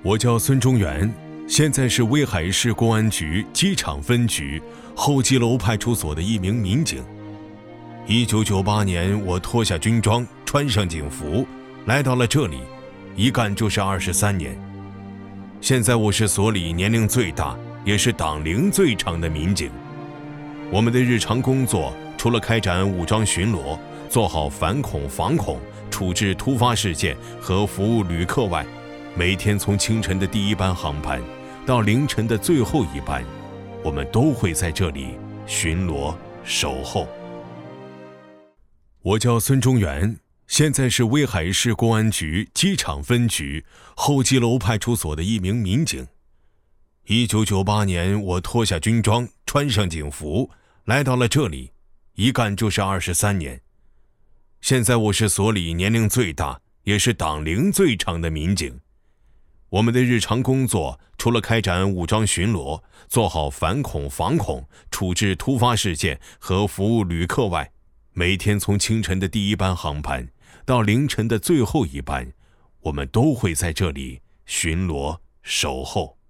我叫孙中原，现在是威海市公安局机场分局候机楼派出所的一名民警。1998年，我脱下军装，穿上警服，来到了这里，一干就是23年。现在我是所里年龄最大，也是党龄最长的民警。我们的日常工作除了开展武装巡逻，做好反恐防恐，处置突发事件和服务旅客外，每天从清晨的第一班航班到凌晨的最后一班，我们都会在这里巡逻守候。我叫孙中原，现在是威海市公安局机场分局候机楼派出所的一名民警。1998年，我脱下军装，穿上警服，来到了这里，一干就是23年。现在我是所里年龄最大，也是党龄最长的民警。我们的日常工作除了开展武装巡逻，做好反恐防恐，处置突发事件和服务旅客外，每天从清晨的第一班航班到凌晨的最后一班，我们都会在这里巡逻守候。